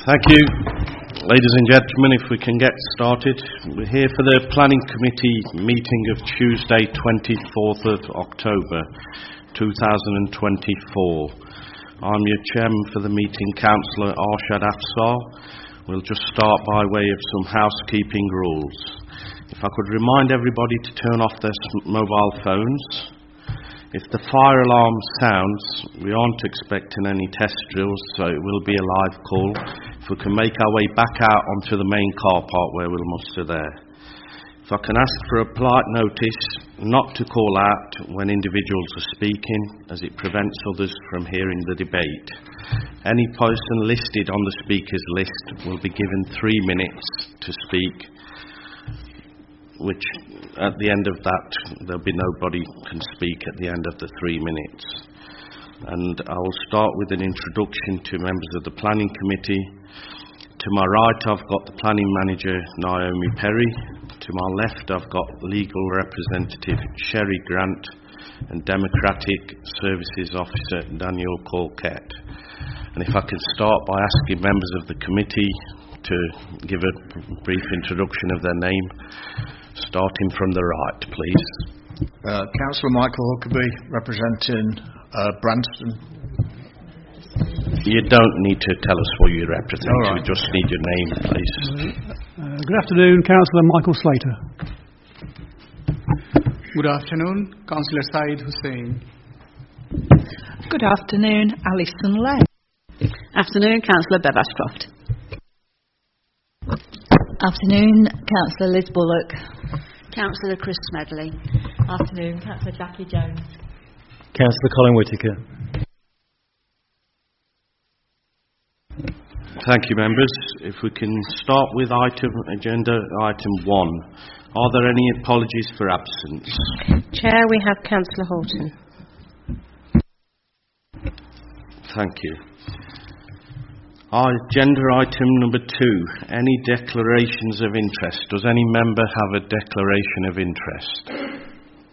Thank you. Ladies and gentlemen, if we can get started. We're here for the Planning Committee meeting of Tuesday, 24th of October, 2024. I'm your chairman for the meeting, Councillor Arshad Afsar. We'll just start by way of some housekeeping rules. If I could remind everybody to turn off their mobile phones. If the fire alarm sounds, we aren't expecting any test drills, so it will be a live call. If we can make our way back out onto the main car park where we'll muster there. If I can ask for a polite notice not to call out when individuals are speaking, as it prevents others from hearing the debate. Any person listed on the speakers list will be given 3 minutes to speak, which at the end of that, there'll be nobody can speak at the end of the 3 minutes. And I'll start with an introduction to members of the Planning Committee. To my right, I've got the Planning Manager, Naomi Perry. To my left, I've got Legal Representative Sherry Grant and Democratic Services Officer Daniel Colquette. And if I can start by asking members of the committee to give a brief introduction of their name, starting from the right, please. Councillor Michael Huckabee, representing Branston. You don't need to tell us what you represent, right. We just need your name, please. Good afternoon, Councillor Michael Slater. Good afternoon, Councillor Saeed Hussain. Good afternoon, Alison Lay. Afternoon, Councillor Bev Ashcroft. Afternoon, Councillor Liz Bullock. Councillor Chris Smedley. Afternoon, Councillor Jackie Jones. Councillor Colin Whittaker. Thank you, members. If we can start with agenda item 1. Are there any apologies for absence? Chair, we have Councillor Horton. Thank you. Agenda item number 2. Any declarations of interest? Does any member have a declaration of interest?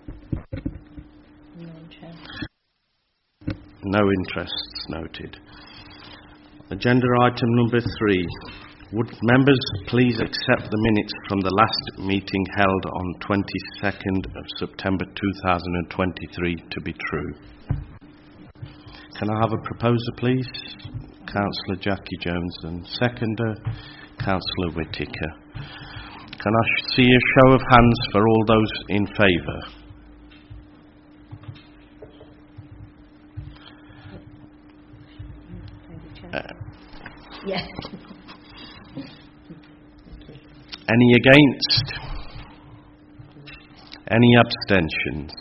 No interests noted. Agenda item number 3. Would members please accept the minutes from the last meeting held on 22nd of September 2023 to be true? Can I have a proposer, please? Councillor Jackie Jones, and seconder, Councillor Whittaker. Can I see a show of hands for all those in favour? Yes. Any against? Any abstentions?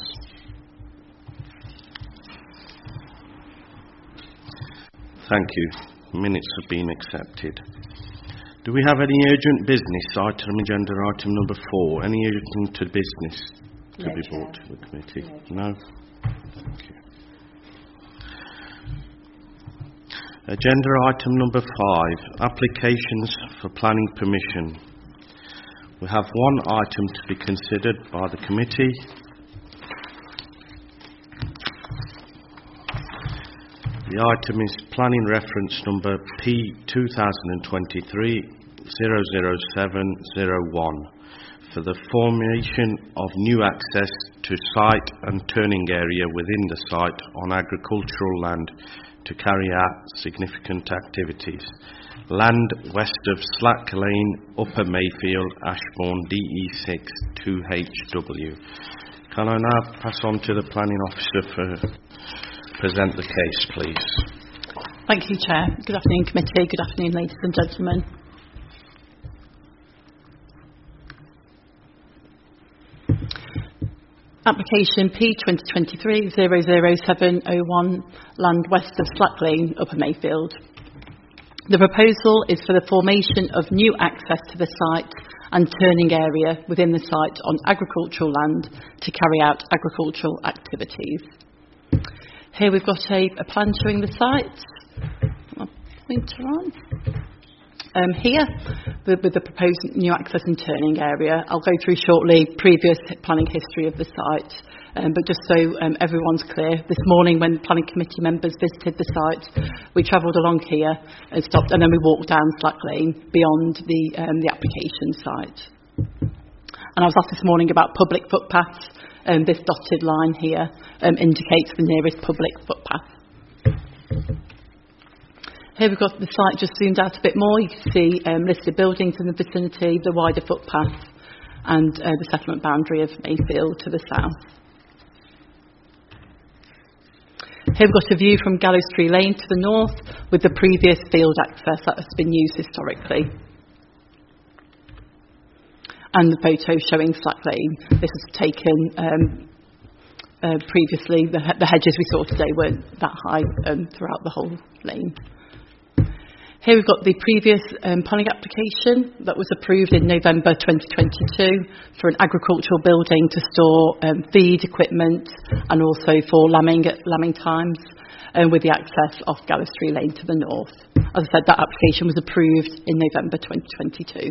Thank you. Minutes have been accepted. Do we have any urgent business? Agenda item number 4. Any urgent business to be brought to the committee? No? Thank you. Agenda item number 5. Applications for planning permission. We have one item to be considered by the committee. The item is planning reference number P2023-00701 for the formation of new access to site and turning area within the site on agricultural land to carry out significant activities. Land west of Slack Lane, Upper Mayfield, Ashbourne, DE6 2HW. Can I now pass on to the planning officer for present the case, please? Thank you, Chair. Good afternoon, committee. Good afternoon, ladies and gentlemen. Application P2023-00701, land west of Slack Lane, Upper Mayfield. The proposal is for the formation of new access to the site and turning area within the site on agricultural land to carry out agricultural activities. Here we've got a plan showing the site. I'll pointer on. Here, with the proposed new access and turning area, I'll go through shortly previous planning history of the site, But just so everyone's clear, this morning when planning committee members visited the site, we travelled along here and stopped, and then we walked down Slack Lane beyond the application site. And I was asked this morning about public footpaths. This dotted line here indicates the nearest public footpath. Here we've got the site just zoomed out a bit more. You can see listed buildings in the vicinity, the wider footpath, and the settlement boundary of Mayfield to the south. Here we've got a view from Gallows Tree Lane to the north with the previous field access that has been used historically. And the photo showing Slack Lane. This was taken previously. The hedges we saw today weren't that high throughout the whole lane. Here we've got the previous planning application that was approved in November 2022 for an agricultural building to store feed equipment and also for lambing at lambing times with the access off Gallows Tree Lane to the north. As I said, that application was approved in November 2022.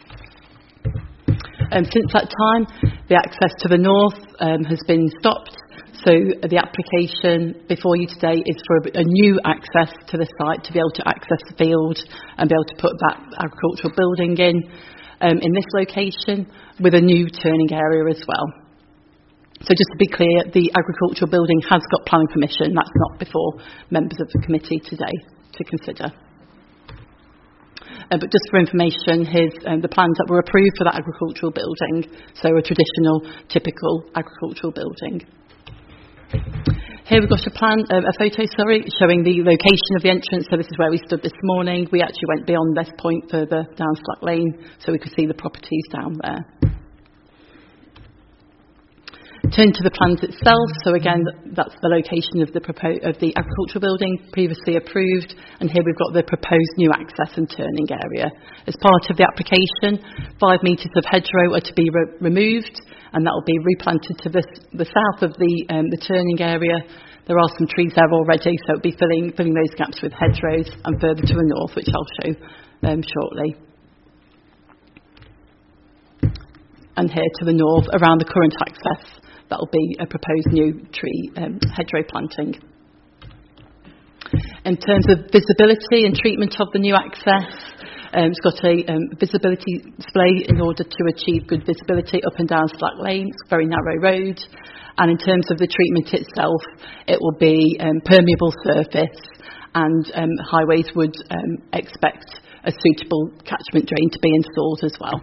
Since that time, the access to the north has been stopped. So the application before you today is for a new access to the site to be able to access the field and be able to put that agricultural building in this location with a new turning area as well. So just to be clear, the agricultural building has got planning permission. That's not before members of the committee today to consider. But just for information, here's the plans that were approved for that agricultural building. So a traditional, typical agricultural building. Here we've got a photo, showing the location of the entrance. So this is where we stood this morning. We actually went beyond this point further down Slack Lane so we could see the properties down there. Turn to the plans itself. So again, that's the location of the agricultural building previously approved, and here we've got the proposed new access and turning area. As part of the application, 5 metres of hedgerow are to be removed, and that will be replanted to the south of the turning area. There are some trees there already, so it'll be filling those gaps with hedgerows, and further to the north, which I'll show shortly. And here to the north, around the current access, that will be a proposed new tree hedgerow planting. In terms of visibility and treatment of the new access, it's got a visibility display in order to achieve good visibility up and down Slack Lane. It's a very narrow road. And in terms of the treatment itself, it will be permeable surface, and highways would expect a suitable catchment drain to be installed as well.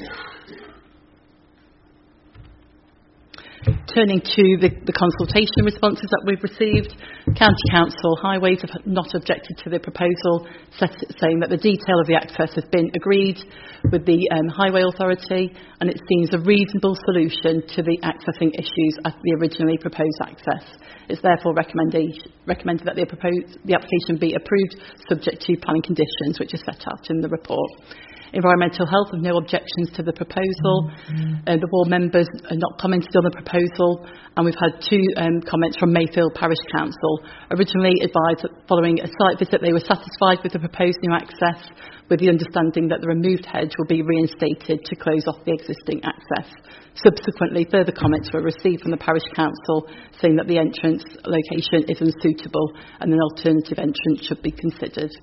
Turning to the consultation responses that we've received, County Council Highways have not objected to the proposal, saying that the detail of the access has been agreed with the Highway Authority, and it seems a reasonable solution to the accessing issues at the originally proposed access. It's therefore recommended that the application be approved subject to planning conditions which are set out in the report. Environmental Health have no objections to the proposal. The ward members are not commented on the proposal, and we've had 2 comments from Mayfield Parish Council. Originally advised that following a site visit they were satisfied with the proposed new access, with the understanding that the removed hedge will be reinstated to close off the existing access. Subsequently, further comments were received from the Parish Council saying that the entrance location is unsuitable and an alternative entrance should be considered.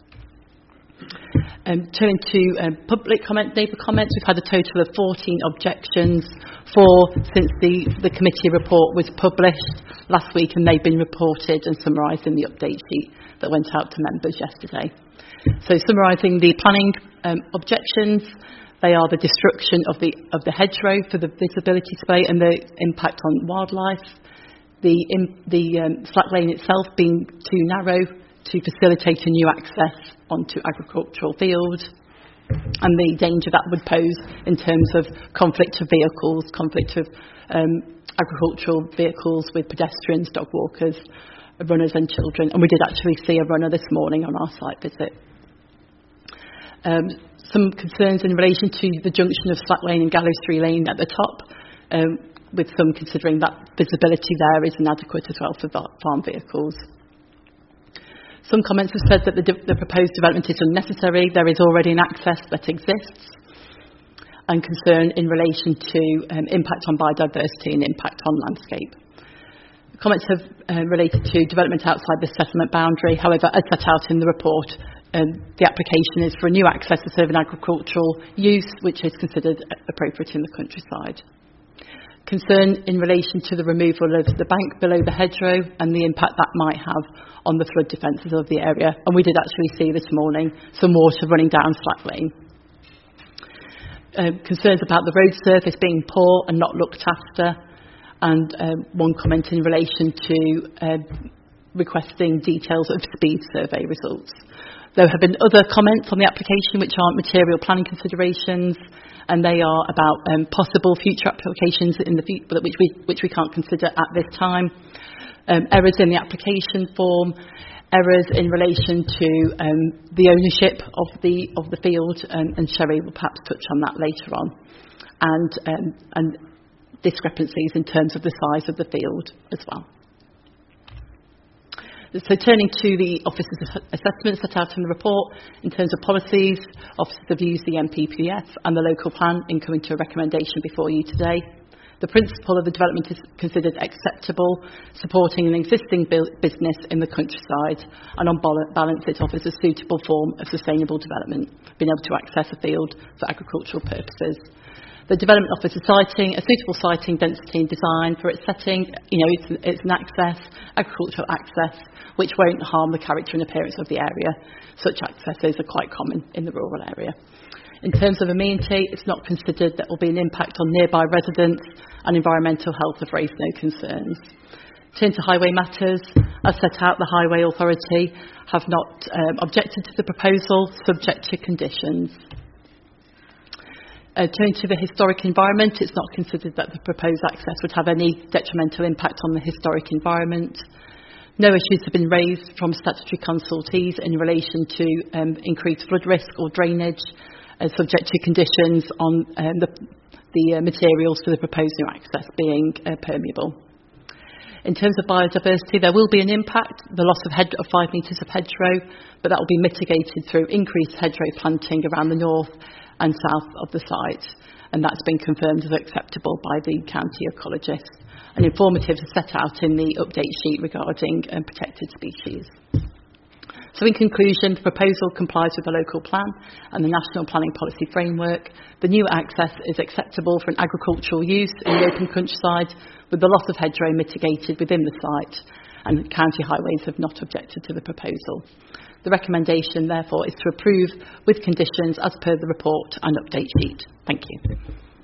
Turning to public comment, neighbour comments, we've had a total of 14 objections, 4 since the committee report was published last week, and they've been reported and summarised in the update sheet that went out to members yesterday. So summarising the planning objections, they are the destruction of the hedgerow for the visibility display and the impact on wildlife, the Slack Lane itself being too narrow to facilitate a new access onto agricultural fields, and the danger that would pose in terms of conflict of vehicles, conflict of agricultural vehicles with pedestrians, dog walkers, runners and children. And we did actually see a runner this morning on our site visit. Some concerns in relation to the junction of Slack Lane and Gallows Tree Lane at the top, with some considering that visibility there is inadequate as well for farm vehicles. Some comments have said that the proposed development is unnecessary. There is already an access that exists. and concern in relation to impact on biodiversity and impact on landscape. Comments have related to development outside the settlement boundary. However, as set out in the report, the application is for a new access to serve an agricultural use, which is considered appropriate in the countryside. Concern in relation to the removal of the bank below the hedgerow and the impact that might have on the flood defences of the area. And we did actually see this morning some water running down Slack Lane. Concerns about the road surface being poor and not looked after. And one comment in relation to requesting details of speed survey results. There have been other comments on the application which aren't material planning considerations, and they are about possible future applications in the future which we can't consider at this time. Errors in the application form, errors in relation to the ownership of the field, and Sherry will perhaps touch on that later on, and discrepancies in terms of the size of the field as well. So turning to the Office's assessment set out in the report, in terms of policies, officers have used the MPPF and the local plan in coming to a recommendation before you today. The principle of the development is considered acceptable, supporting an existing business in the countryside, and on balance it offers a suitable form of sustainable development, being able to access a field for agricultural purposes. The development offers a suitable siting, density and design for its setting. It's an agricultural access, which won't harm the character and appearance of the area. Such accesses are quite common in the rural area. In terms of amenity, it's not considered that there will be an impact on nearby residents, and environmental health have raised no concerns. Turn to highway matters. As set out, the Highway Authority have not objected to the proposal, subject to conditions. Turning to the historic environment, it's not considered that the proposed access would have any detrimental impact on the historic environment. No issues have been raised from statutory consultees in relation to increased flood risk or drainage, subject to conditions on the materials for the proposed new access being permeable. In terms of biodiversity, there will be an impact, the loss of 5 metres of hedgerow, but that will be mitigated through increased hedgerow planting around the north and south of the site, and that's been confirmed as acceptable by the county ecologist. And informative is set out in the update sheet regarding protected species. So in conclusion, the proposal complies with the local plan and the National Planning Policy Framework. The new access is acceptable for an agricultural use in the open countryside, with the loss of hedgerow mitigated within the site, and county highways have not objected to the proposal. The recommendation, therefore, is to approve with conditions as per the report and update sheet. Thank you.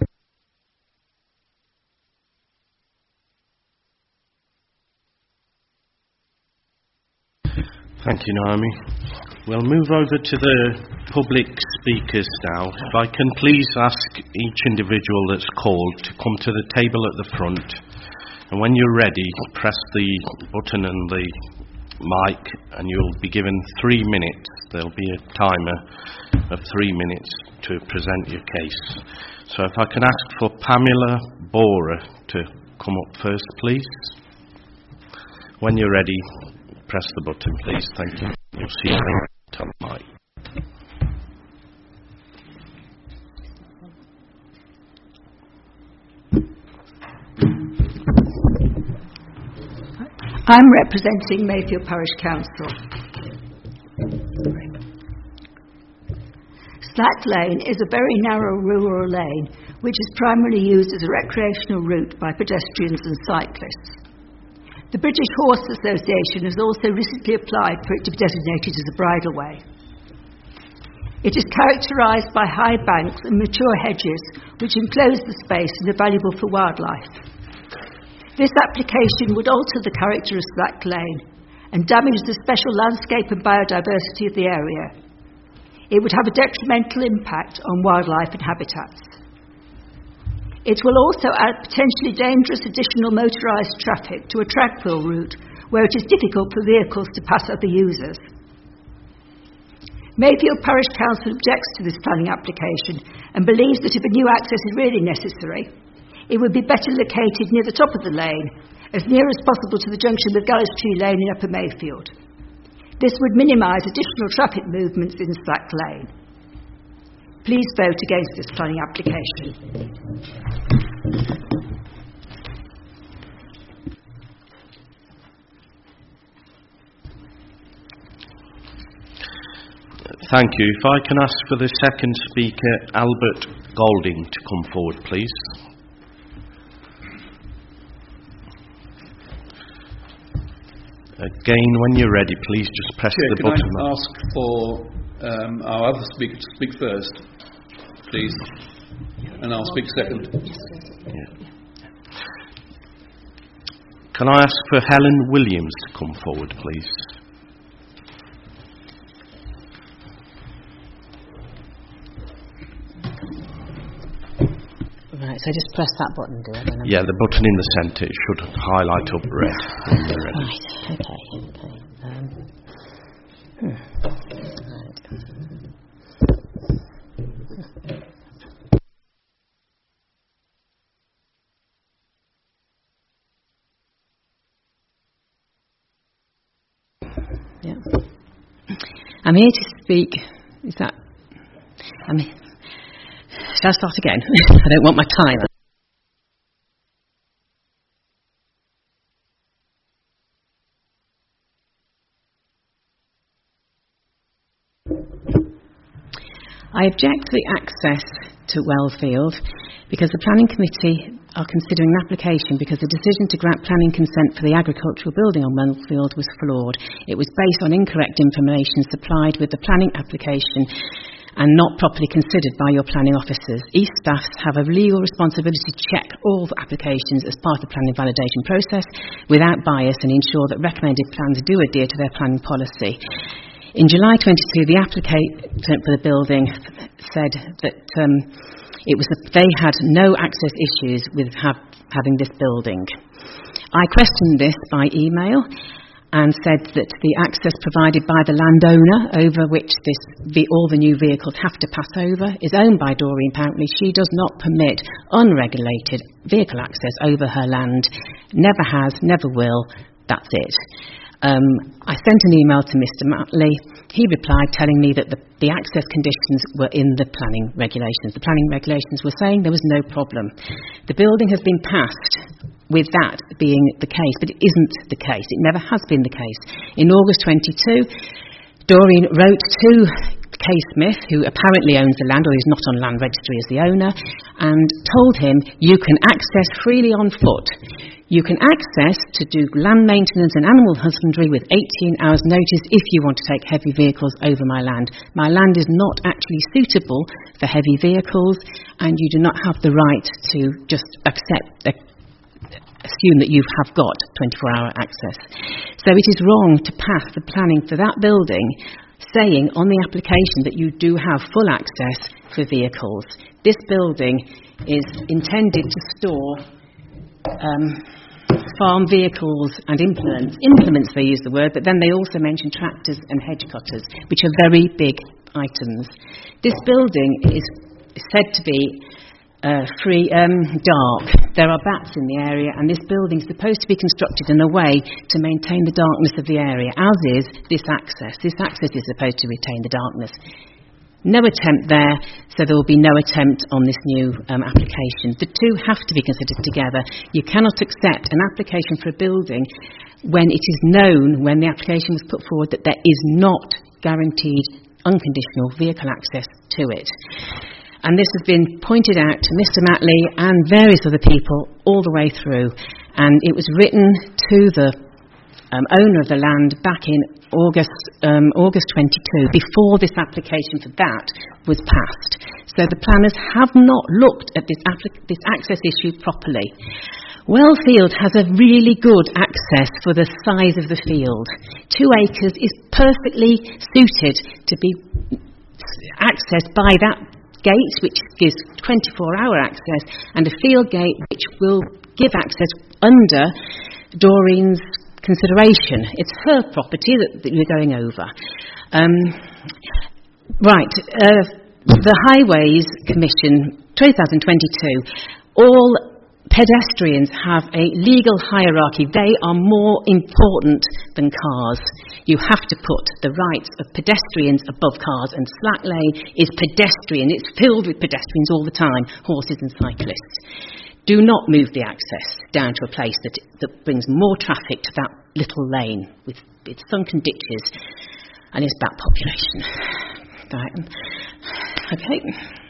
Thank you, Naomi. We'll move over to the public speakers now. If I can please ask each individual that's called to come to the table at the front, and when you're ready, press the button and the mic, and you'll be given 3 minutes. There'll be a timer of 3 minutes to present your case. So if I can ask for Pamela Bora to come up first, please. When you're ready, press the button, please. Thank you. You'll see it on the mic. I'm representing Mayfield Parish Council. Slack Lane is a very narrow rural lane which is primarily used as a recreational route by pedestrians and cyclists. The British Horse Association has also recently applied for it to be designated as a bridleway. It is characterised by high banks and mature hedges which enclose the space and are valuable for wildlife. This application would alter the character of Slack Lane and damage the special landscape and biodiversity of the area. It would have a detrimental impact on wildlife and habitats. It will also add potentially dangerous additional motorised traffic to a trackfill route where it is difficult for vehicles to pass other users. Mayfield Parish Council objects to this planning application and believes that if a new access is really necessary, it would be better located near the top of the lane, as near as possible to the junction with Gallows Tree Lane in Upper Mayfield. This would minimise additional traffic movements in Slack Lane. Please vote against this planning application. Thank you. If I can ask for the second speaker, Albert Golding, to come forward, please. Again, when you're ready, please just press Chair, the button. Can I ask for our other speaker to speak first, please? And I'll speak second. Yeah. Can I ask for Helen Williams to come forward, please? Right, so just press that button, do I? Yeah, the button in the centre. It should highlight up red when you're ready. Right, okay. Right. Yeah. I'm here to speak. Is that? Shall I start again? I don't want my timer. I object to the access to Wellfield because the Planning Committee are considering an application because the decision to grant planning consent for the agricultural building on Wellfield was flawed. It was based on incorrect information supplied with the planning application and not properly considered by your planning officers. East staff have a legal responsibility to check all applications as part of the planning validation process without bias and ensure that recommended plans do adhere to their planning policy. In July 22, the applicant for the building said that they had no access issues with having this building. I questioned this by email and said that the access provided by the landowner over which all the new vehicles have to pass over is owned by Doreen Pountney. She does not permit unregulated vehicle access over her land. Never has, never will. That's it. I sent an email to Mr. Matley. He replied telling me that the access conditions were in the planning regulations. The planning regulations were saying there was no problem. The building has been passed with that being the case, but it isn't the case. It never has been the case. In August 22, Doreen wrote to Kay Smith, who apparently owns the land or is not on land registry as the owner, and told him you can access freely on foot. You can access to do land maintenance and animal husbandry with 18 hours notice if you want to take heavy vehicles over my land. My land is not actually suitable for heavy vehicles, and you do not have the right to just assume that you have got 24-hour access. So it is wrong to pass the planning for that building saying on the application that you do have full access for vehicles. This building is intended to store farm vehicles and implements. Implements, they use the word, but then they also mention tractors and hedge cutters, which are very big items. This building is said to be dark. There are bats in the area, and this building is supposed to be constructed in a way to maintain the darkness of the area, as is this access. This access is supposed to retain the darkness. No attempt there, so there will be no attempt on this new application. The two have to be considered together. You cannot accept an application for a building when it is known, when the application was put forward, that there is not guaranteed unconditional vehicle access to it. And this has been pointed out to Mr. Matley and various other people all the way through. And it was written to the owner of the land back in August 22, before this application for that was passed. So the planners have not looked at this access issue properly. Wellfield has a really good access for the size of the field. 2 acres is perfectly suited to be accessed by that gate, which gives 24-hour access, and a field gate which will give access under Doreen's consideration. It's her property that we're going over. The Highways Commission 2022 all Pedestrians have a legal hierarchy. They are more important than cars. You have to put the rights of pedestrians above cars, and Slack Lane is pedestrian. It's filled with pedestrians all the time, horses and cyclists. Do not move the access down to a place that brings more traffic to that little lane with its sunken ditches and its bat population. Right. Okay.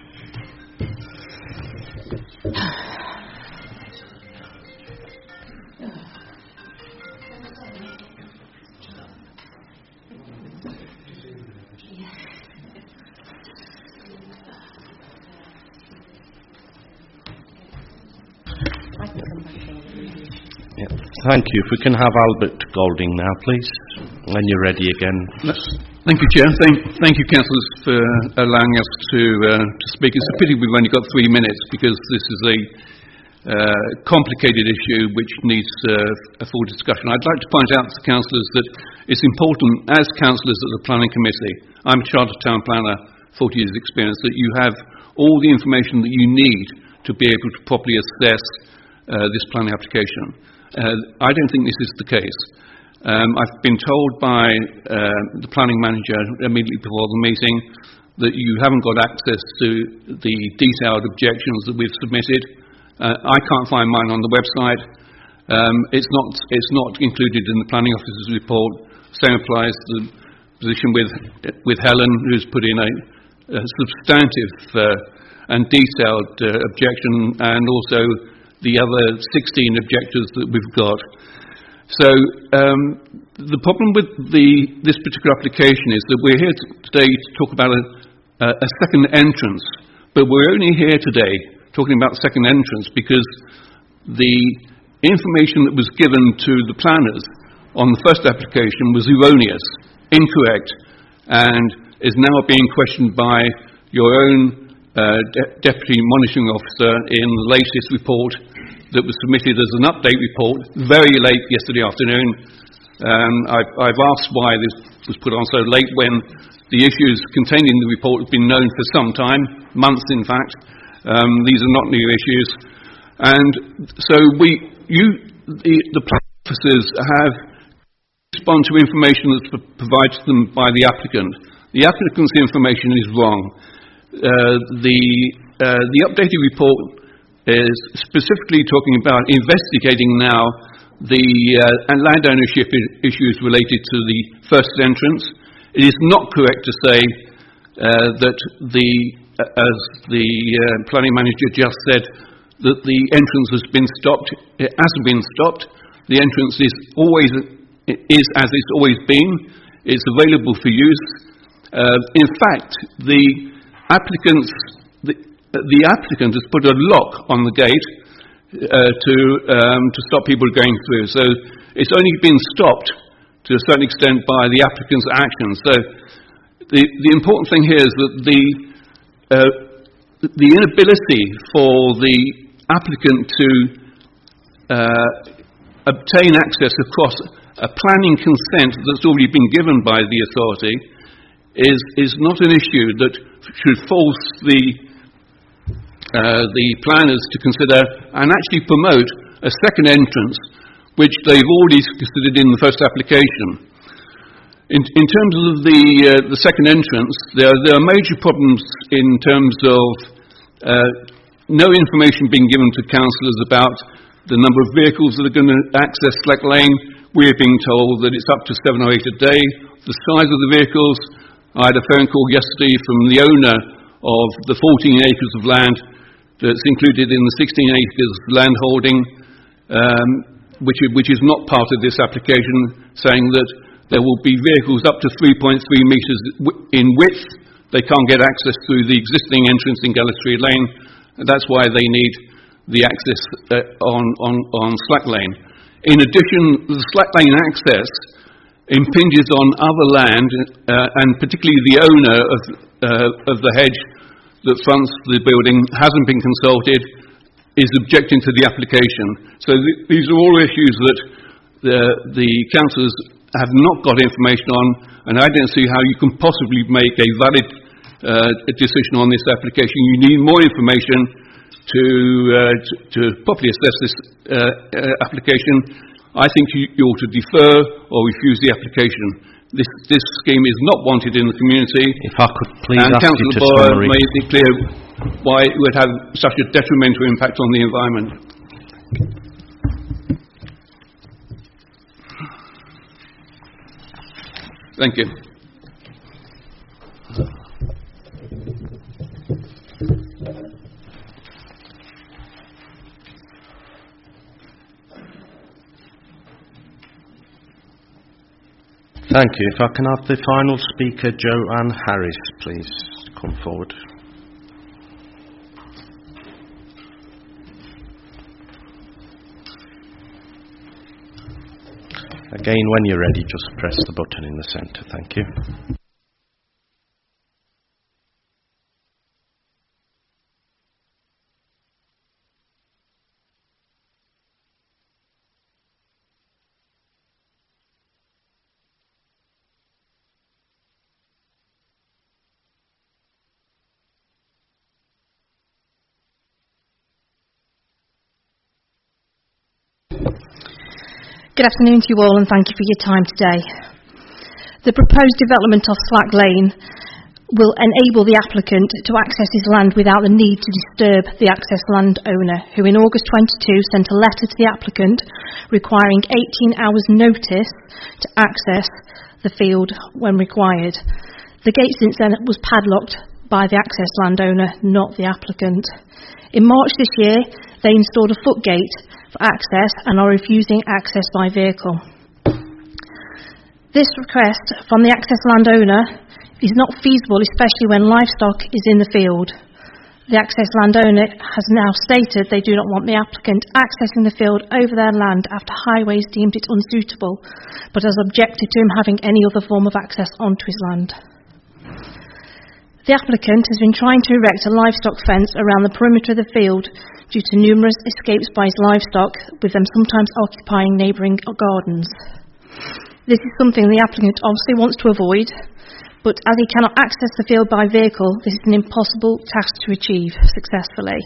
Yeah. Thank you. If we can have Albert Golding now, please, when you're ready again. Thank you, Chair. Thank you, councillors, for allowing us to speak. It's a pity we've only got 3 minutes because this is a complicated issue which needs a full discussion. I'd like to point out to councillors that it's important, as councillors at the Planning Committee, I'm a Chartered Town Planner, 40 years experience, that you have all the information that you need to be able to properly assess this planning application. I don't think this is the case. I've been told by the planning manager immediately before the meeting that you haven't got access to the detailed objections that we've submitted. I can't find mine on the website. It's not included in the planning officer's report. Same applies to the position with Helen, who's put in a substantive and detailed objection, and also the other 16 objectors that we've got. So the problem with this particular application is that we're here today to talk about a second entrance, but we're only here today talking about second entrance because the information that was given to the planners on the first application was erroneous, incorrect, and is now being questioned by your own Deputy Monitoring Officer in the latest report that was submitted as an update report very late yesterday afternoon. I've asked why this was put on so late when the issues contained in the report have been known for some time, months in fact. These are not new issues. And so the officers have respond to information that's provided to them by the applicant. The applicant's information is wrong. The updated report is specifically talking about investigating now the land ownership issues related to the first entrance. It is not correct to say that as the planning manager just said, that the entrance has been stopped. It hasn't been stopped. The entrance is as it's always been. It's available for use. In fact, the applicant has put a lock on the gate to stop people going through. So it's only been stopped to a certain extent by the applicant's actions. So the important thing here is that the inability for the applicant to obtain access across a planning consent that's already been given by the authority is not an issue that should force the planners to consider and actually promote a second entrance, which they've already considered in the first application. In terms of the second entrance, there are major problems in terms of no information being given to councillors about the number of vehicles that are going to access Slack Lane. We're being told that it's up to 7 or 8 a day. The size of the vehicles, I had a phone call yesterday from the owner of the 14 acres of land that's included in the 16 acres land holding, which is not part of this application, saying that there will be vehicles up to 3.3 metres in width. They can't get access through the existing entrance in Gallery Lane, and that's why they need the access on Slack Lane. In addition, the Slack Lane access impinges on other land, and particularly the owner of the hedge that fronts the building hasn't been consulted, is objecting to the application. So these are all issues that the councillors have not got information on, and I don't see how you can possibly make a valid decision on this application. You need more information to properly assess this application, I think you ought to defer or refuse the application. This scheme is not wanted in the community. If I could please and ask you Councillor to Boyer summary. made it clear why it would have such a detrimental impact on the environment. Thank you. Thank you. If I can have the final speaker, Joanne Harris, please come forward. Again, when you're ready, just press the button in the centre. Thank you. Good afternoon to you all, and thank you for your time today. The proposed development of Slack Lane will enable the applicant to access his land without the need to disturb the access landowner, who in August 22 sent a letter to the applicant requiring 18 hours notice to access the field when required. The gate since then was padlocked by the access landowner, not the applicant. In March this year, they installed a foot gate for access and are refusing access by vehicle. This request from the access landowner is not feasible, especially when livestock is in the field. The access landowner has now stated they do not want the applicant accessing the field over their land after Highways deemed it unsuitable, but has objected to him having any other form of access onto his land. The applicant has been trying to erect a livestock fence around the perimeter of the field due to numerous escapes by his livestock, with them sometimes occupying neighbouring gardens. This is something the applicant obviously wants to avoid, but as he cannot access the field by vehicle, this is an impossible task to achieve successfully.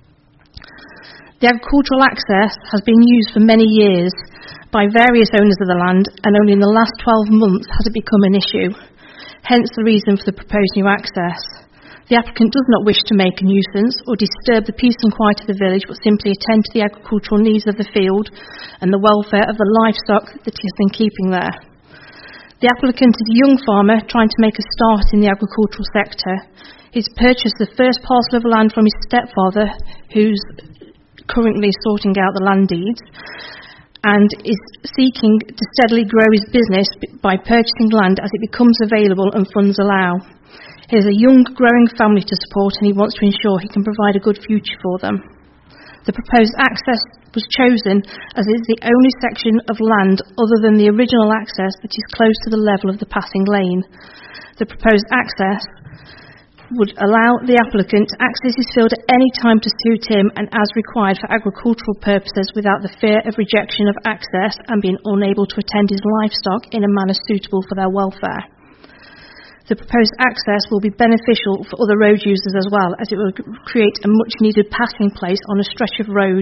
The agricultural access has been used for many years by various owners of the land, and only in the last 12 months has it become an issue, hence the reason for the proposed new access. The applicant does not wish to make a nuisance or disturb the peace and quiet of the village, but simply attend to the agricultural needs of the field and the welfare of the livestock that he has been keeping there. The applicant is a young farmer trying to make a start in the agricultural sector. He's purchased the first parcel of land from his stepfather, who's currently sorting out the land deeds, and is seeking to steadily grow his business by purchasing land as it becomes available and funds allow. He has a young, growing family to support, and he wants to ensure he can provide a good future for them. The proposed access was chosen as it is the only section of land other than the original access that is close to the level of the passing lane. The proposed access would allow the applicant to access his field at any time to suit him and as required for agricultural purposes without the fear of rejection of access and being unable to attend his livestock in a manner suitable for their welfare. The proposed access will be beneficial for other road users as well, as it will create a much-needed passing place on a stretch of road,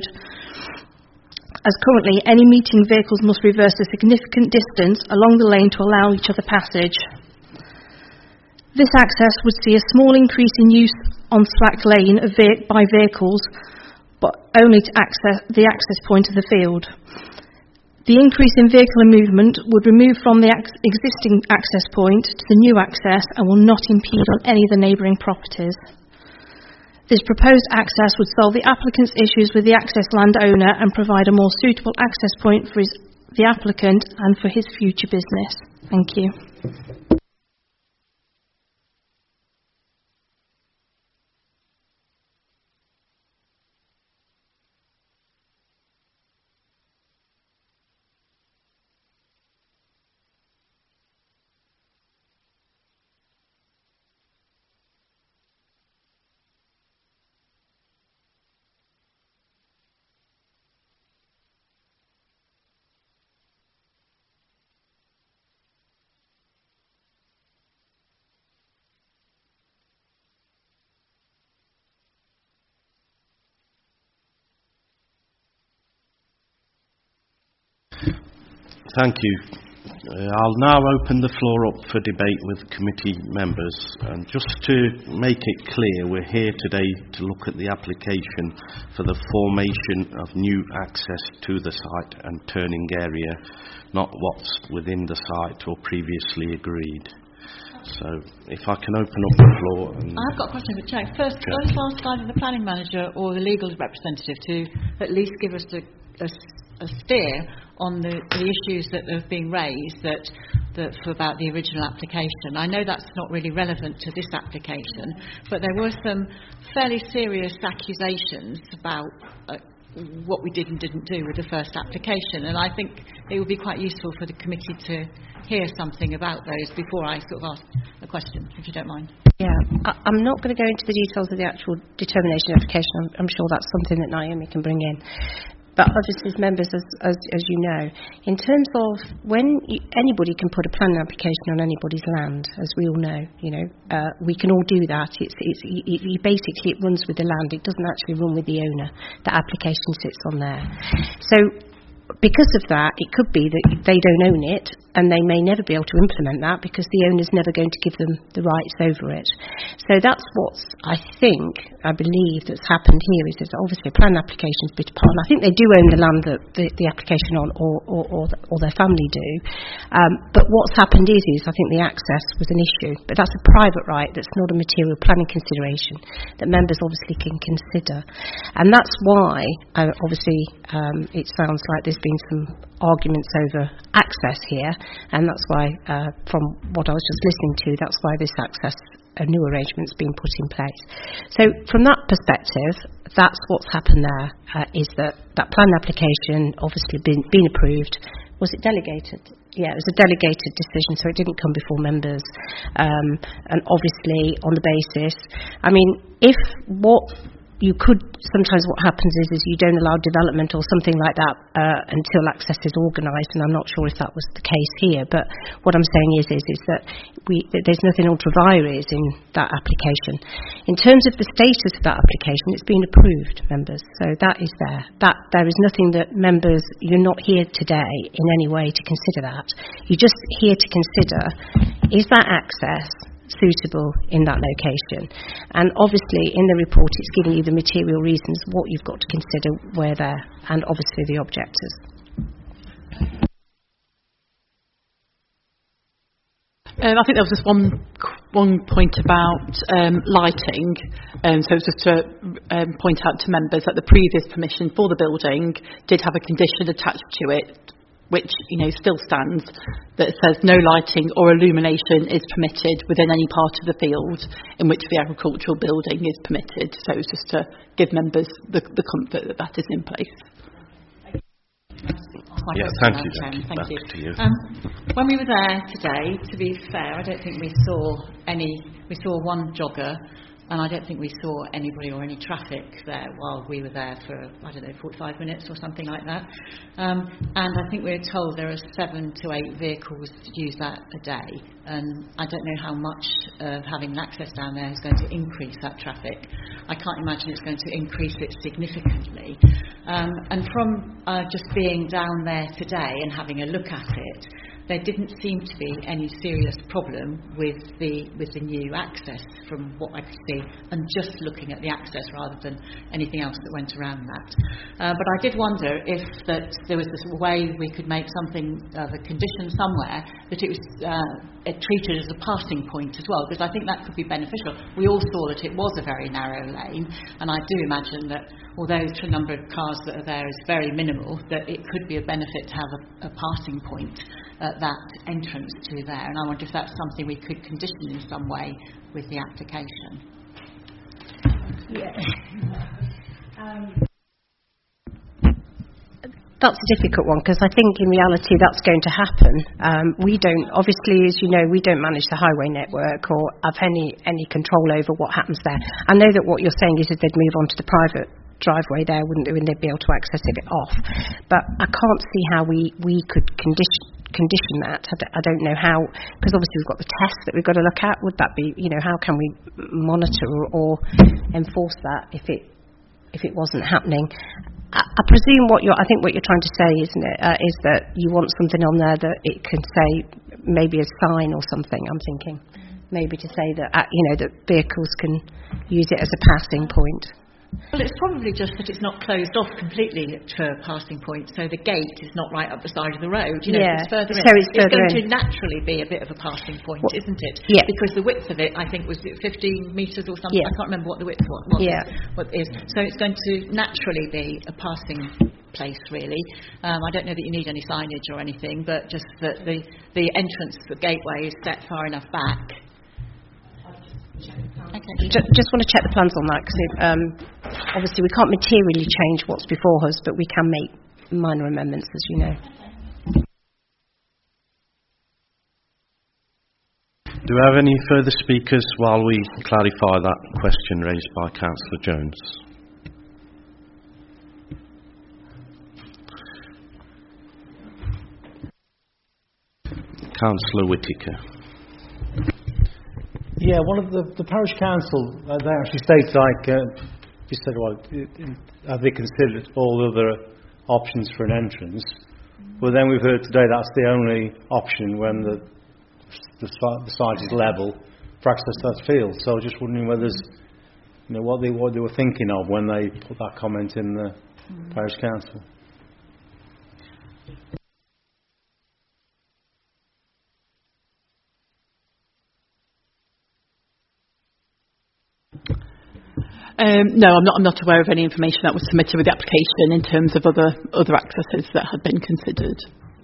as currently any meeting vehicles must reverse a significant distance along the lane to allow each other passage. This access would see a small increase in use on Slack Lane by vehicles, but only to access the access point of the field. The increase in vehicular movement would remove from the existing access point to the new access and will not impede on any of the neighbouring properties. This proposed access would solve the applicant's issues with the access landowner and provide a more suitable access point for the applicant and for his future business. Thank you. Thank you. I'll now open the floor up for debate with committee members. And just to make it clear, we're here today to look at the application for the formation of new access to the site and turning area, not what's within the site or previously agreed. So, if I can open up the floor. I've got a question for Jack. First, can I ask either the planning manager or the legal representative to at least give us a steer on the issues that have been raised about the original application. I know that's not really relevant to this application, but there were some fairly serious accusations about what we did and didn't do with the first application, and I think it would be quite useful for the committee to hear something about those before I sort of ask a question, if you don't mind. Yeah, I'm not going to go into the details of the actual determination application. I'm sure that's something that Naomi can bring in. But obviously, as members, as you know, in terms of when anybody can put a planning application on anybody's land, as we all know, we can all do that. Basically, it runs with the land. It doesn't actually run with the owner. The application sits on there. So, because of that, it could be that they don't own it, and they may never be able to implement that because the owner's never going to give them the rights over it. So that's what I believe that's happened here, is that obviously a planning application's been upon. I think they do own the land that the application on, or their family do. But what's happened is I think the access was an issue. But that's a private right, that's not a material planning consideration that members obviously can consider. And that's why, it sounds like there's been some arguments over access here, and that's why, from what I was just listening to, that's why this access, a new arrangement's been put in place. So from that perspective, that's what's happened there, is that plan application obviously been approved. Was it delegated? Yeah, it was a delegated decision, so it didn't come before members. And obviously, on the basis, if sometimes what happens is you don't allow development or something like that until access is organised, and I'm not sure if that was the case here, but what I'm saying is that there's nothing ultra vires in that application. In terms of the status of that application, it's been approved, members, so that is there. There is nothing that members, you're not here today in any way to consider that. You're just here to consider, is that access suitable in that location? And obviously in the report it's giving you the material reasons what you've got to consider where there, and obviously the objectors. I think there was just one point about lighting, so it's just to point out to members that the previous permission for the building did have a condition attached to it, which still stands, that says no lighting or illumination is permitted within any part of the field in which the agricultural building is permitted. So it's just to give members the comfort that is in place. Thank you, Jackie. Back to you. When we were there today, to be fair, I don't think we saw one jogger, and I don't think we saw anybody or any traffic there while we were there for, 45 minutes or something like that. And I think we were told there are 7 to 8 vehicles to use that a day. And I don't know how much having access down there is going to increase that traffic. I can't imagine it's going to increase it significantly. And from just being down there today and having a look at it, there didn't seem to be any serious problem with the new access from what I could see, and just looking at the access rather than anything else that went around that. But I did wonder if that there was this way we could make something of a condition somewhere that it was treated as a passing point as well, because I think that could be beneficial. We all saw that it was a very narrow lane, and I do imagine that although the number of cars that are there is very minimal, that it could be a benefit to have a passing point at that entrance to there, and I wonder if that's something we could condition in some way with the application. That's a difficult one, because I think in reality that's going to happen. We don't, obviously, as you know, we don't manage the highway network or have any control over what happens there. I know that what you're saying is that they'd move on to the private driveway there, wouldn't they, and they'd be able to access it off. But I can't see how we could condition that. I don't know how, because obviously we've got the test that we've got to look at. Would that be, how can we monitor or enforce that if it wasn't happening? I presume I think what you're trying to say, isn't it, is that you want something on there that it can say, maybe a sign or something. I'm thinking maybe to say that that vehicles can use it as a passing point. Well, it's probably just that it's not closed off completely to a passing point, so the gate is not right up the side of the road. It's further in. It's going to naturally be a bit of a passing point, isn't it? Yeah. Because the width of it, I think, was 15 metres or something. Yeah. I can't remember what the width was. What is. So it's going to naturally be a passing place, really. I don't know that you need any signage or anything, but just that the entrance, the gateway, is set far enough back. Okay. Just want to check the plans on that, because obviously we can't materially change what's before us, but we can make minor amendments, as you know. Do we have any further speakers while we clarify that question raised by Councillor Jones? Councillor Whittaker. Yeah, one of the parish council, they actually states, you said, have they considered all other options for an entrance? But then we've heard today that's the only option when the site is level for access to that field. So I was just wondering whether what they were thinking of when they put that comment in the parish council. No, I'm not aware of any information that was submitted with the application in terms of other accesses that had been considered.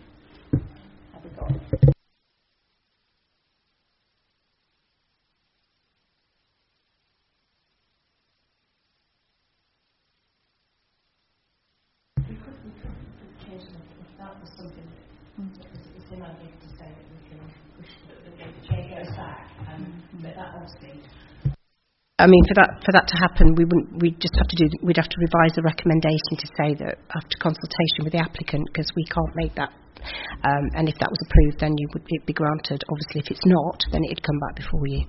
I mean, for that to happen, we'd have to revise the recommendation to say that after consultation with the applicant, because we can't make that. And if that was approved, then it'd be granted. Obviously, if it's not, then it'd come back before you.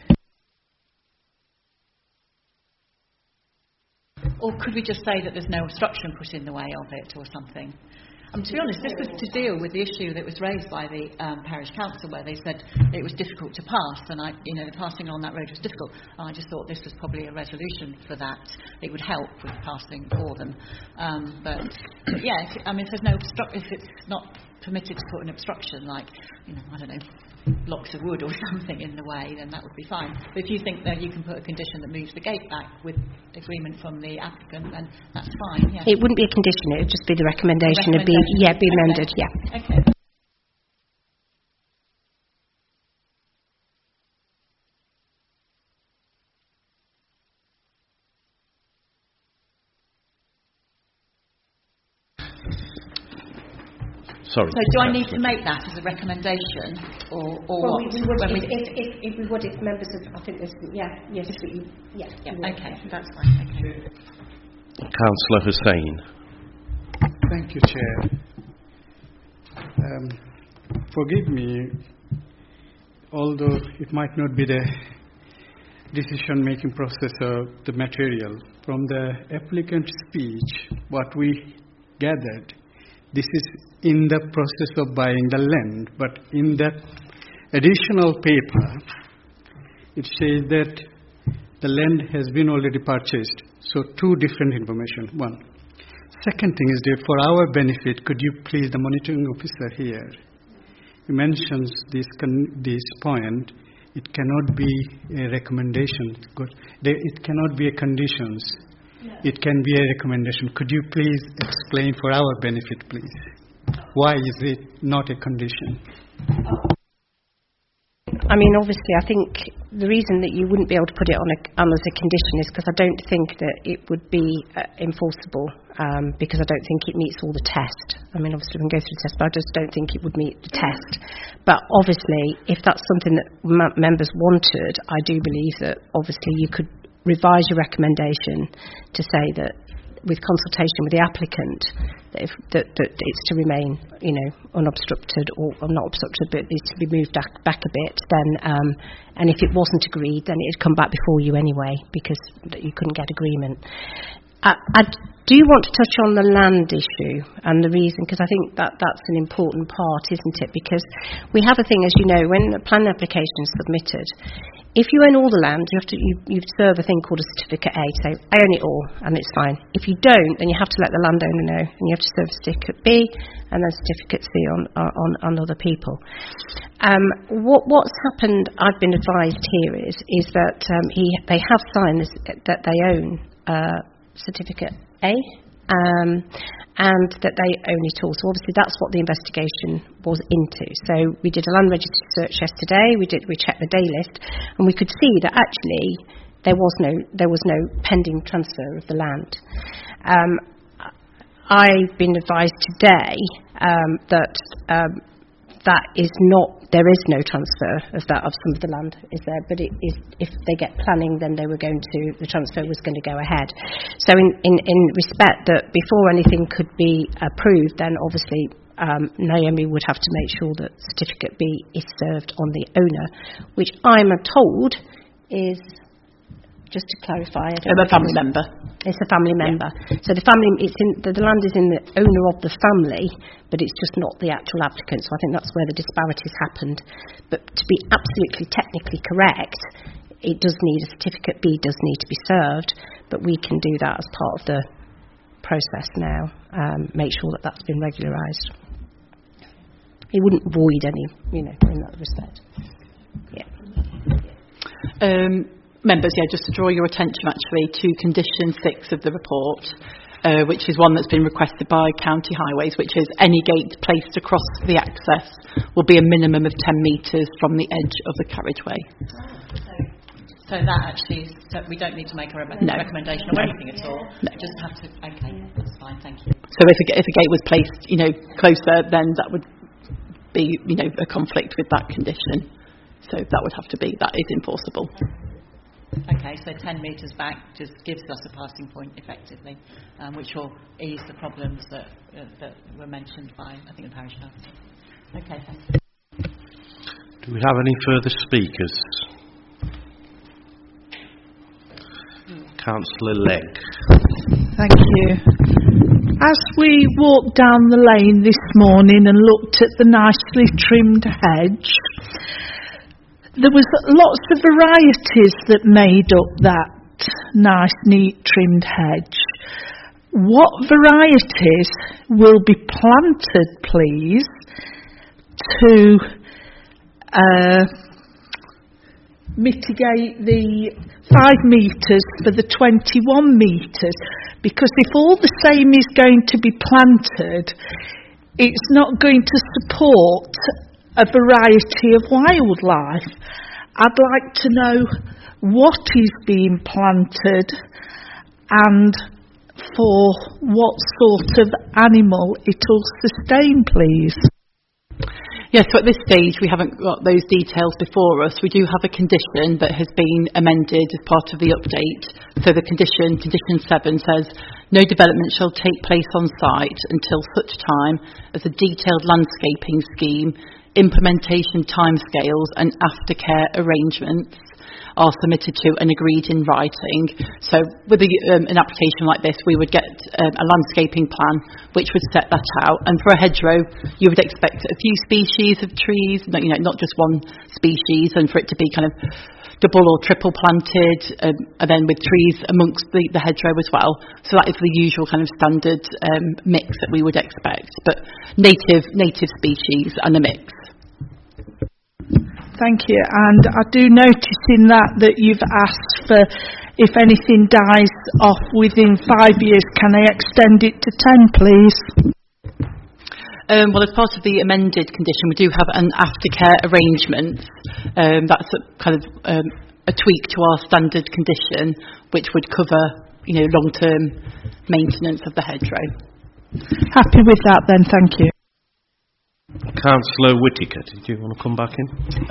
Or could we just say that there's no obstruction put in the way of it or something? To be honest, this was to deal with the issue that was raised by the parish council, where they said it was difficult to pass, and the passing on that road was difficult. And I just thought this was probably a resolution for that. It would help with passing for them. But yeah, if there's no if it's not permitted to put an obstruction, like I don't know, blocks of wood or something in the way, then that would be fine. But if you think that you can put a condition that moves the gate back with agreement from the applicant, then that's fine. Yeah. It wouldn't be a condition; it would just be the recommendation of be amended. Okay. Yeah. Okay. Sorry. So do I need to make that as a recommendation, or what? If we would, if members of, I think there's, okay, that's fine. Okay. Councillor Hussain. Thank you, Chair. Forgive me, although it might not be the decision-making process of the material, from the applicant's speech, what we gathered, this is in the process of buying the land, but in that additional paper, it says that the land has been already purchased. So two different information. One. Second thing is that for our benefit, could you please, the monitoring officer here, he mentions this point, it cannot be a recommendation. It cannot be a conditions. It can be a recommendation. Could you please explain for our benefit, please? Why is it not a condition? I mean, obviously, I think the reason that you wouldn't be able to put it on as a condition is because I don't think that it would be enforceable, because I don't think it meets all the test. I mean, obviously, we can go through the test, but I just don't think it would meet the test. But obviously, if that's something that members wanted, I do believe that obviously you could revise your recommendation to say that with consultation with the applicant that it's to remain unobstructed or not obstructed, but it's to be moved back a bit, then and if it wasn't agreed, then it'd come back before you anyway because you couldn't get agreement. I do want to touch on the land issue and the reason, because I think that's an important part, isn't it? Because we have a thing, as you know, when a planning application is submitted, if you own all the land, you serve a thing called a certificate A, so I own it all, and it's fine. If you don't, then you have to let the landowner know, and you have to serve certificate B, and then certificate C on other people. What's happened, I've been advised here, is that they have signed this, that they own certificate A, and that they own it all. So obviously that's what the investigation was into. So we did a land registry search yesterday. We checked the day list, and we could see that actually there was no pending transfer of the land. I've been advised today that that is not. There is no transfer of some of the land, is there? But if they get planning, then the transfer was going to go ahead. So in respect that before anything could be approved, then obviously Naomi would have to make sure that certificate B is served on the owner, which I'm told is, just to clarify, a family member. It's a family member. Yeah. So the land is in the owner of the family, but it's just not the actual applicant. So I think that's where the disparities happened. But to be absolutely technically correct, it does need a certificate B does need to be served, but we can do that as part of the process now. Make sure that that's been regularised. It wouldn't void any, in that respect. Yeah. Members, just to draw your attention actually to condition 6 of the report, which is one that's been requested by County Highways, which is any gate placed across the access will be a minimum of 10 metres from the edge of the carriageway. So that actually, we don't need to make a recommendation or anything at all. No. Just have to. Okay, that's fine. Thank you. So if a gate was placed, closer, then that would be, a conflict with that condition. So that would have to be. That is enforceable. Okay, so 10 metres back just gives us a passing point, effectively, which will ease the problems that were mentioned by, I think, the parish council. Okay, thank you. Do we have any further speakers? Councillor Legg. Thank you. As we walked down the lane this morning and looked at the nicely trimmed hedge, there was lots of varieties that made up that nice, neat, trimmed hedge. What varieties will be planted, please, to mitigate the 5 metres for the 21 metres? Because if all the same is going to be planted, it's not going to support a variety of wildlife. I'd like to know what is being planted and for what sort of animal it'll sustain, please. Yes, so at this stage we haven't got those details before us. We do have a condition that has been amended as part of the update. So the condition 7 says, no development shall take place on site until such time as a detailed landscaping scheme, implementation timescales and aftercare arrangements are submitted to and agreed in writing. So with an application like this, we would get a landscaping plan which would set that out. And for a hedgerow, you would expect a few species of trees, not just one species, and for it to be kind of double or triple planted, and then with trees amongst the hedgerow as well. So that is the usual kind of standard mix that we would expect, but native species and a mix. Thank you. And I do notice in that you've asked for if anything dies off within 5 years, can I extend it to 10, please? Well, as part of the amended condition, we do have an aftercare arrangement. That's a tweak to our standard condition, which would cover, long-term maintenance of the hedgerow. Happy with that then, thank you. Councillor Whittaker, did you want to come back in?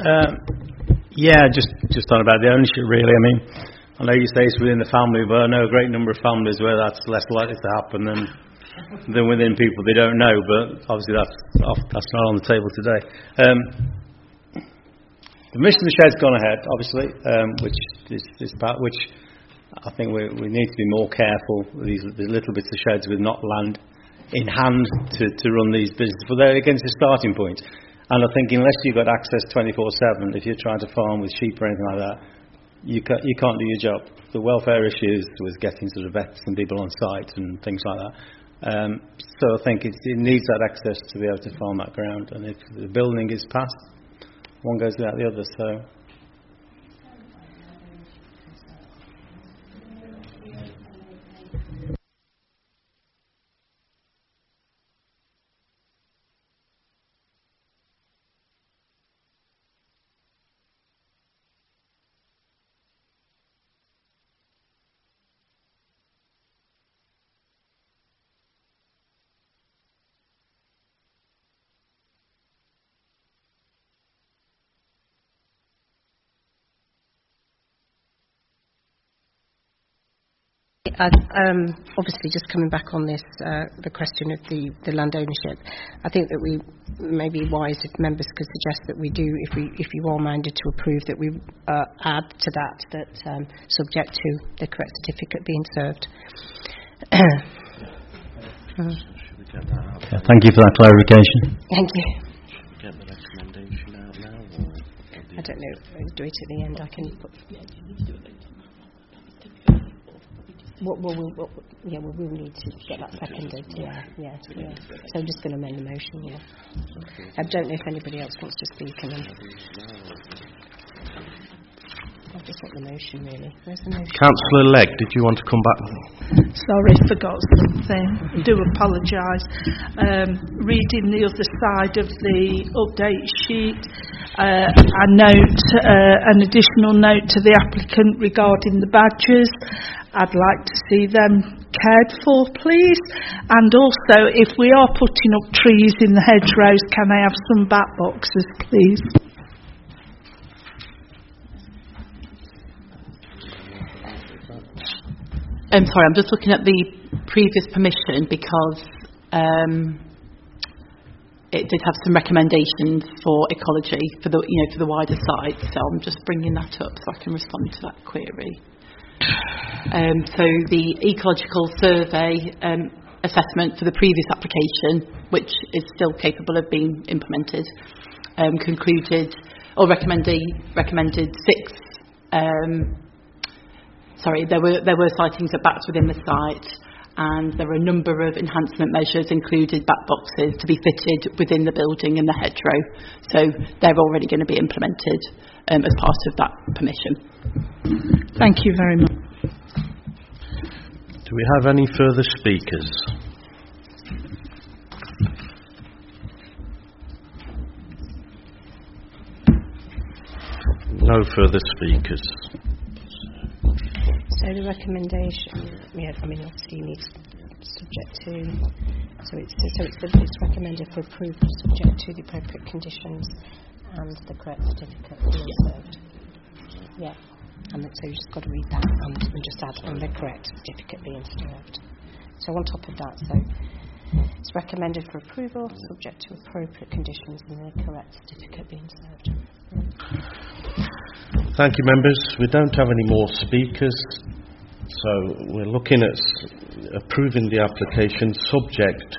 Just on about the ownership, really. I mean, I know you say it's within the family, but I know a great number of families where that's less likely to happen than within people they don't know. But obviously that's not on the table today. The mission of the shed's gone ahead, obviously, which I think we need to be more careful with these little bits of sheds with not land in hand to run these businesses. But there again, it's a starting point. And I think unless you've got access 24/7, if you're trying to farm with sheep or anything like that, you can't do your job. The welfare issues with getting sort of vets and people on site and things like that. So I think it needs that access to be able to farm that ground. And if the building is passed, one goes without the other. So. Obviously, just coming back on this, the question of the land ownership, I think that we may be wise if members could suggest that we do, if you are minded to approve, that we add to that subject to the correct certificate being served. Thank you for that clarification. Thank you. Get the recommendation out now? Or I don't know. Do it at the end. I can put. We will need to get that seconded. Yeah. So I'm just going to amend the motion. Yeah. I don't know if anybody else wants to speak. I just want the motion, really. Where's the motion? Councillor Legg, did you want to come back? Sorry, forgot something. I do apologise. Reading the other side of the update sheet, I note an additional note to the applicant regarding the badgers. I'd like to see them cared for, please. And also, if we are putting up trees in the hedgerows, can I have some bat boxes, please? I'm sorry, I'm just looking at the previous permission because it did have some recommendations for ecology for the wider site. So I'm just bringing that up so I can respond to that query. So the ecological survey assessment for the previous application, which is still capable of being implemented, concluded or recommended 6. There were sightings of bats within the site, and there were a number of enhancement measures, included bat boxes, to be fitted within the building and the hedgerow. So they're already going to be implemented as part of that permission. Thank you very much. Do we have any further speakers? No further speakers. So the recommendation, obviously you need subject to. So it's recommended for approval subject to the appropriate conditions and the correct certificate being served. Yeah. And so you just got to read that and just add on the correct certificate being served. So on top of that, so it's recommended for approval subject to appropriate conditions and the correct certificate being served. Thank you, members. We don't have any more speakers, so we're looking at approving the application subject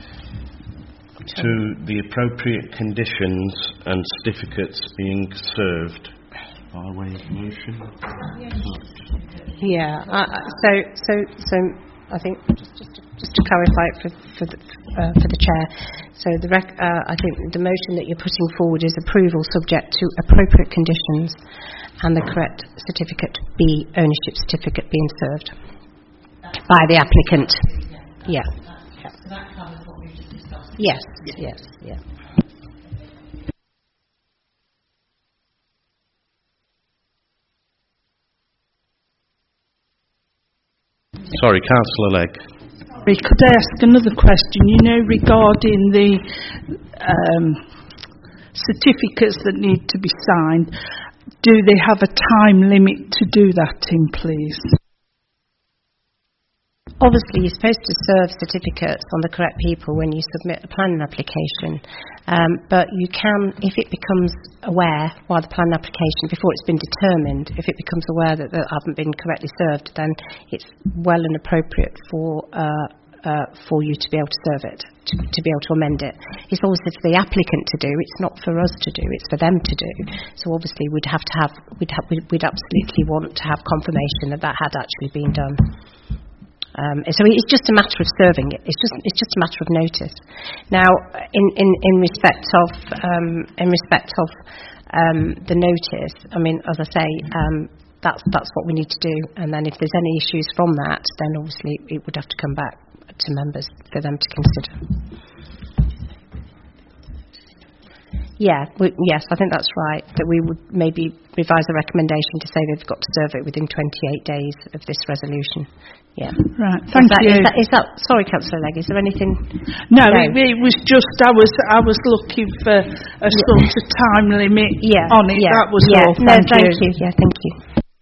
to the appropriate conditions and certificates being served. By way of motion. Yeah. So I think just to clarify it for the chair. So I think the motion that you're putting forward is approval subject to appropriate conditions and the correct ownership certificate being served by the applicant. Yeah. So that covers what we've just discussed. Yes. Sorry, Councillor Legg. Could I ask another question? Regarding the certificates that need to be signed, do they have a time limit to do that in, please? obviously, you're supposed to serve certificates on the correct people when you submit a planning application. But you can, if it becomes aware while the planning application, before it's been determined, if it becomes aware that they haven't been correctly served, then it's well and appropriate for you to be able to serve it, to be able to amend it. It's obviously for the applicant to do. It's not for us to do. It's for them to do. So obviously we'd absolutely want to have confirmation that that had actually been done. So it's just a matter of serving it. It's just a matter of notice. Now, in respect of the notice, I mean, as I say, that's what we need to do. And then if there's any issues from that, then obviously it would have to come back to members for them to consider. Yes, I think that's right. That we would maybe revise the recommendation to say they've got to serve it within 28 days of this resolution. Yeah. Right. Thank you. Is that sorry, Councillor Legg? Is there anything? No, it was just I was looking for a sort of time limit on it. That was all. Thank you. Yeah, thank you.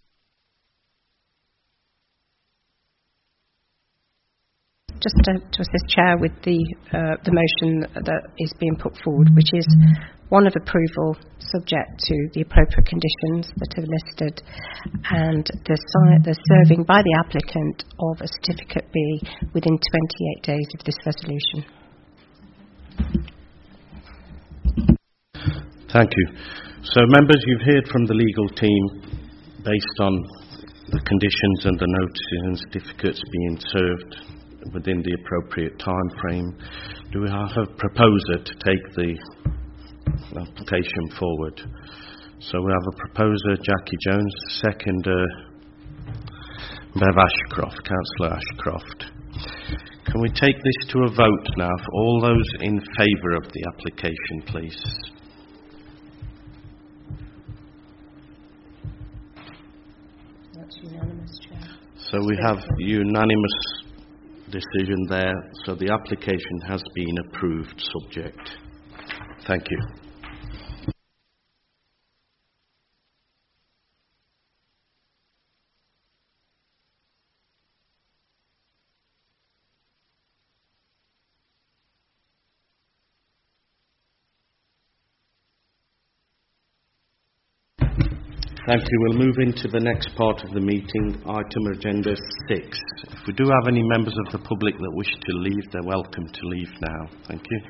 Just to assist Chair with the motion that is being put forward, which is one of approval subject to the appropriate conditions that are listed, and the serving by the applicant of a certificate B within 28 days of this resolution. Thank you. So, members, you've heard from the legal team based on the conditions and the notices and certificates being served within the appropriate time frame. Do we have a proposer to take the application forward? So we have a proposer, Jackie Jones, seconder, Bev Ashcroft, Councillor Ashcroft. Can we take this to a vote now for all those in favour of the application, please? That's unanimous, Chair. So we have unanimous decision there, so the application has been approved subject. Thank you. Thank you. We'll move into the next part of the meeting, item agenda 6. If we do have any members of the public that wish to leave, they're welcome to leave now. Thank you.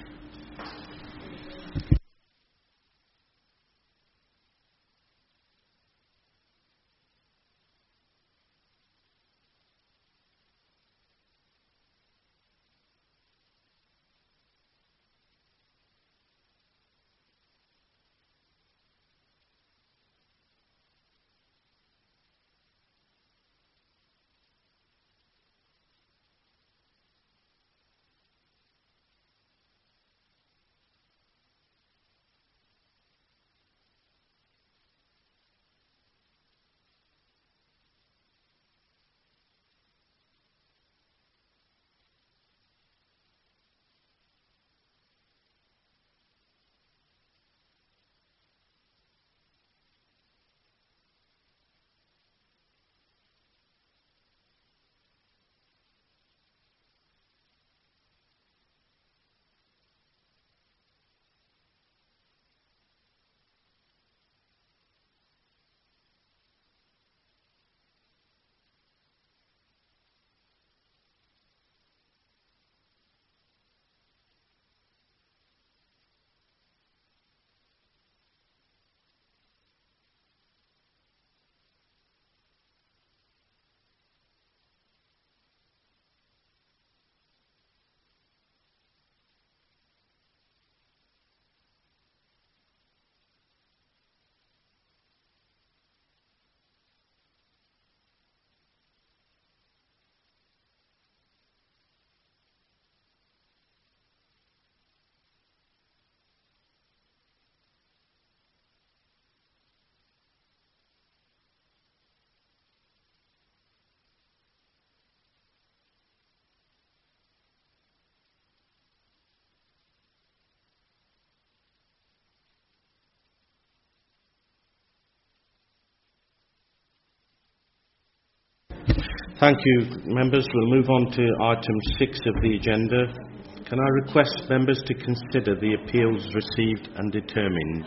Thank you, members. We'll move on to item 6 of the agenda. Can I request members to consider the appeals received and determined?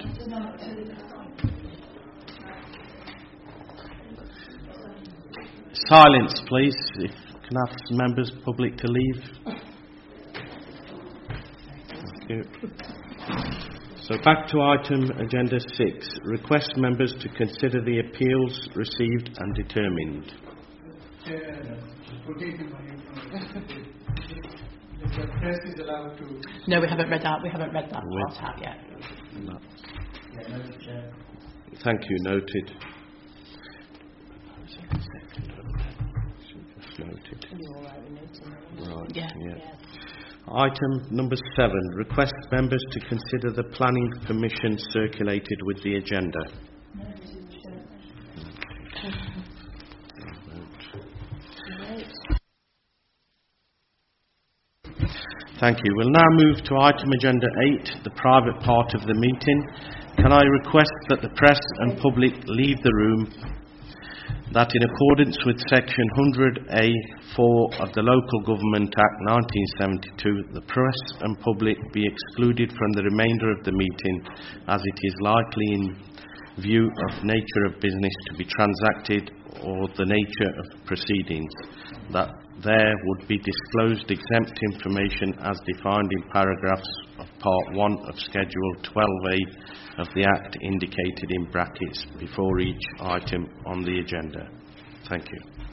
Silence, please. If can I ask members public to leave? Thank you. So back to item agenda 6. Request members to consider the appeals received and determined. The press is allowed to... No, we haven't read that part out yet. No. Thank you, noted. Just noted. Right, yeah. Item number 7. Request members to consider the planning permission circulated with the agenda. Thank you. We'll now move to item agenda 8, the private part of the meeting. Can I request that the press and public leave the room, that in accordance with section 100A(4) of the Local Government Act 1972, the press and public be excluded from the remainder of the meeting, as it is likely in view of nature of business to be transacted or the nature of proceedings, that there would be disclosed exempt information as defined in paragraphs of Part 1 of Schedule 12A of the Act indicated in brackets before each item on the agenda. Thank you.